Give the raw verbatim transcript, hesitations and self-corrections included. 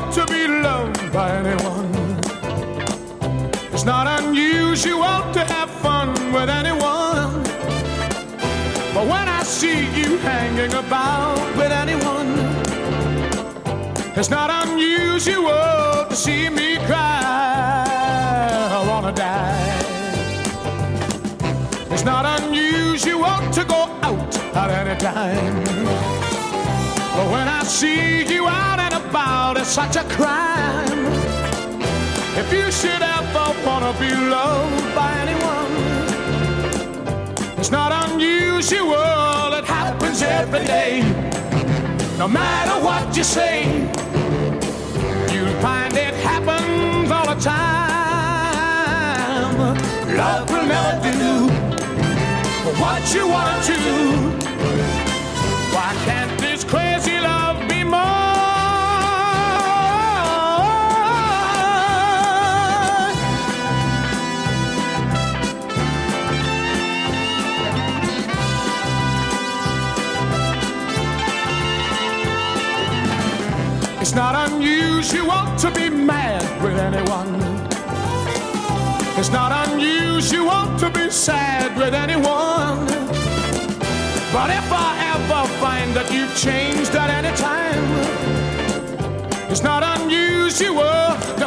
to be loved by anyone. It's not unusual to have fun with anyone. But when I see you hanging about with anyone, it's not unusual to see me cry. I wanna die. It's not unusual to go out at any time. But when I see you out and about, it's such a crime. If you should ever wanna be loved by anyone, it's not unusual, it happens every day. No matter what you say, you'll find it happens all the time. Love will never do what you want to. Why can't this crazy love be more? It's not unusual to be mad with anyone. It's not unusual to be sad with anyone. But if I ever find that you've changed at any time, it's not unusual